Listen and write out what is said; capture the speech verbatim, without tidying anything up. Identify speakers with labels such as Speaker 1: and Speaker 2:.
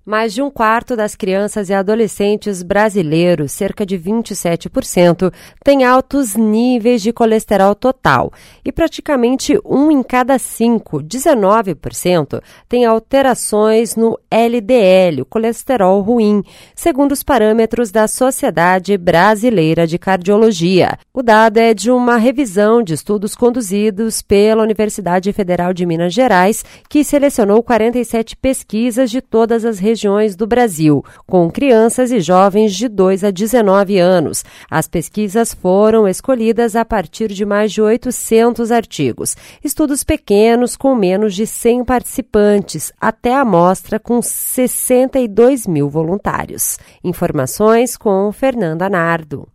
Speaker 1: Mais de um quarto das crianças e adolescentes brasileiros, cerca de vinte e sete por cento, tem altos níveis de colesterol total e praticamente um em cada cinco, dezenove por cento, tem alterações no L D L, o colesterol ruim, segundo os parâmetros da Sociedade Brasileira de Cardiologia. O dado é de uma revisão de estudos conduzidos pela Universidade Federal de Minas Gerais, que selecionou quarenta e sete pesquisas de todas as regiões regiões do Brasil, com crianças e jovens de dois a dezenove anos. As pesquisas foram escolhidas a partir de mais de oitocentos artigos. Estudos pequenos com menos de cem participantes, até a amostra com sessenta e dois mil voluntários. Informações com Fernanda Nardo.